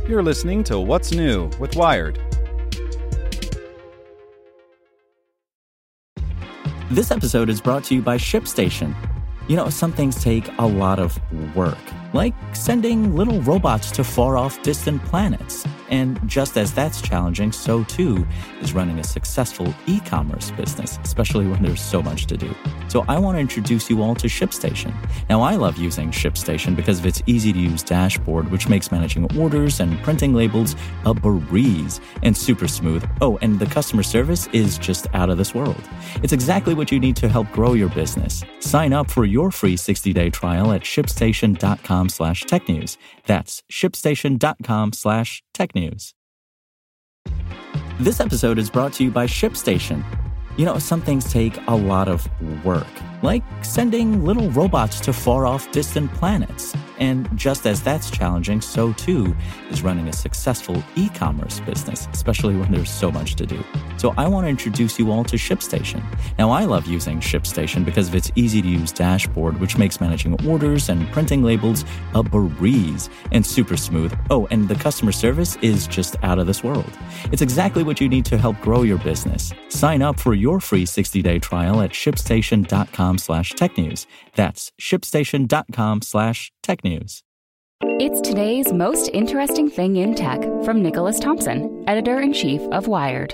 You're listening to What's New with Wired. This episode is brought to you by ShipStation. You know, some things take a lot of work, like sending little robots to far-off distant planets. And just as that's challenging, so too is running a successful e-commerce business, especially when there's so much to do. So I want to introduce you all to ShipStation. Now, I love using ShipStation because of its easy-to-use dashboard, which makes managing orders and printing labels a breeze and super smooth. Oh, and the customer service is just out of this world. It's exactly what you need to help grow your business. Sign up for your free 60-day trial at shipstation.com/technews. That's shipstation.com/technews. This episode is brought to you by ShipStation. You know, some things take a lot of work, like sending little robots to far-off distant planets. And just as that's challenging, so too is running a successful e-commerce business, especially when there's so much to do. So I want to introduce you all to ShipStation. Now, I love using ShipStation because of its easy-to-use dashboard, which makes managing orders and printing labels a breeze and super smooth. Oh, and the customer service is just out of this world. It's exactly what you need to help grow your business. Sign up for your free 60-day trial at shipstation.com/technews. That's shipstation.com/technews. It's today's most interesting thing in tech from Nicholas Thompson, editor-in-chief of Wired.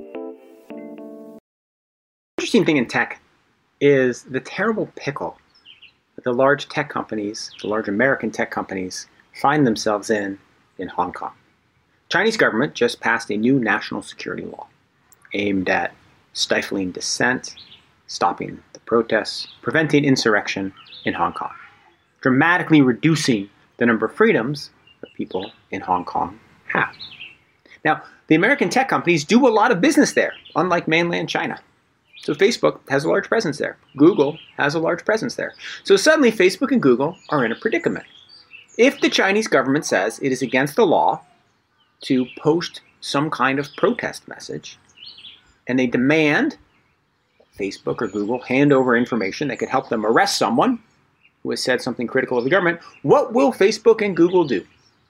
Interesting thing in tech is the terrible pickle that the large tech companies, the large American tech companies, find themselves in Hong Kong. Chinese government just passed a new national security law aimed at stifling dissent, stopping the protests, preventing insurrection in Hong Kong, dramatically reducing the number of freedoms that people in Hong Kong have. Now, the American tech companies do a lot of business there, unlike mainland China. So Facebook has a large presence there. Google has a large presence there. So suddenly Facebook and Google are in a predicament. If the Chinese government says it is against the law to post some kind of protest message, and they demand Facebook or Google hand over information that could help them arrest someone who has said something critical of the government, what will Facebook and Google do?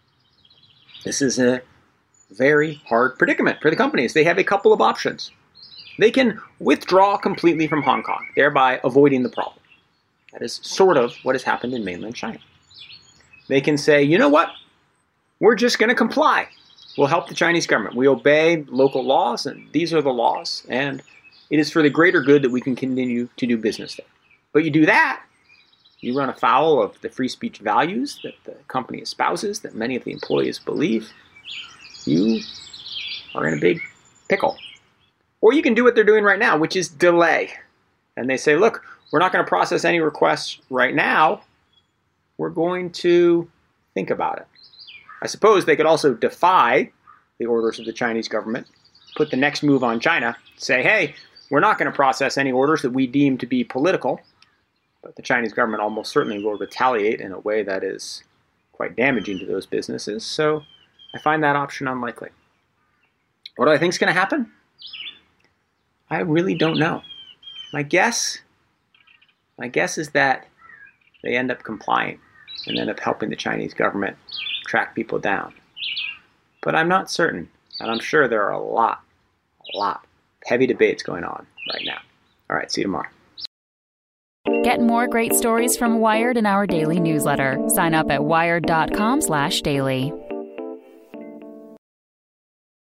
This is a very hard predicament for the companies. They have a couple of options. They can withdraw completely from Hong Kong, thereby avoiding the problem. That is sort of what has happened in mainland China. They can say, you know what? We're just going to comply. We'll help the Chinese government. We obey local laws, and these are the laws, and it is for the greater good that we can continue to do business there. But you do that, you run afoul of the free speech values that the company espouses, that many of the employees believe, you are in a big pickle. Or you can do what they're doing right now, which is delay. And they say, look, we're not going to process any requests right now. We're going to think about it. I suppose they could also defy the orders of the Chinese government, put the next move on China, say, hey, we're not going to process any orders that we deem to be political. But the Chinese government almost certainly will retaliate in a way that is quite damaging to those businesses. So I find that option unlikely. What do I think is going to happen? I really don't know. My guess is that they end up complying and end up helping the Chinese government track people down. But I'm not certain, and I'm sure there are a lot of heavy debates going on right now. All right, see you tomorrow. Get more great stories from Wired in our daily newsletter. Sign up at wired.com/daily.